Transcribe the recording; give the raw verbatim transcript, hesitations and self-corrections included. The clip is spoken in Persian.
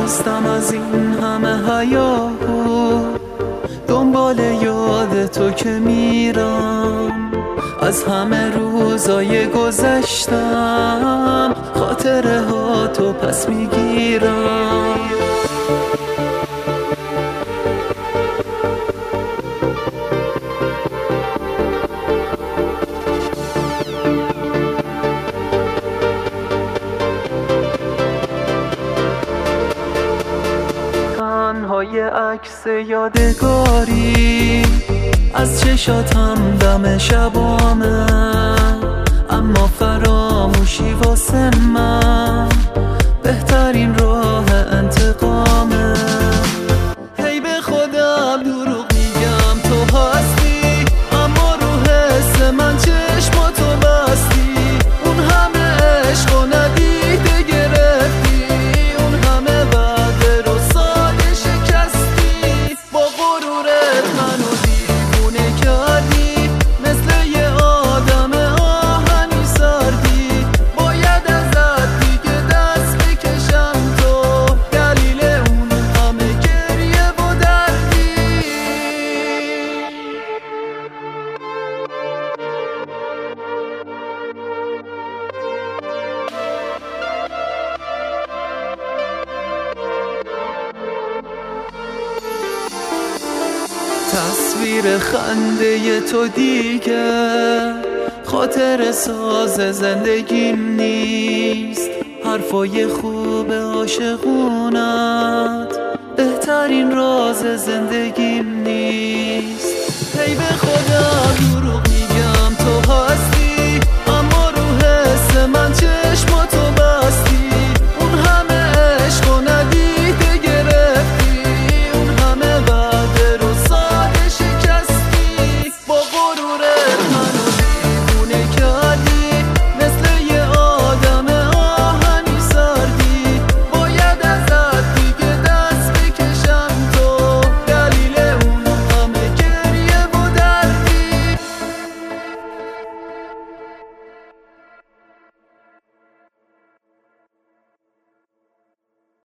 هستم از این همه حیاهو، دنبال یاد تو که میرم. از همه روزای گذشتم خاطره ها تو پس میگیرم. تنهای عکس یادگاری از چشاتم دم شبامه، اما فراموشی واسه من بهترین راه انتقامه. هی به خودم دروغ میگم تو هستی، اما رو حس من چشماتو بستی. اون همه عشق و ندیده گرفتی، اون همه وعده رو ساده شکستی. با غرورت منو دیوونه کردی، مثل یه آدم آهنی سردی. باید ازت دیگه دست بکشم تو، دلیل اون همه گریه و دردی. تصویر خنده تو دیگه خاطر ساز زندگیم نیست. حرفای خوب عاشقونت بهترین راز زندگیم نیست. هی به خودم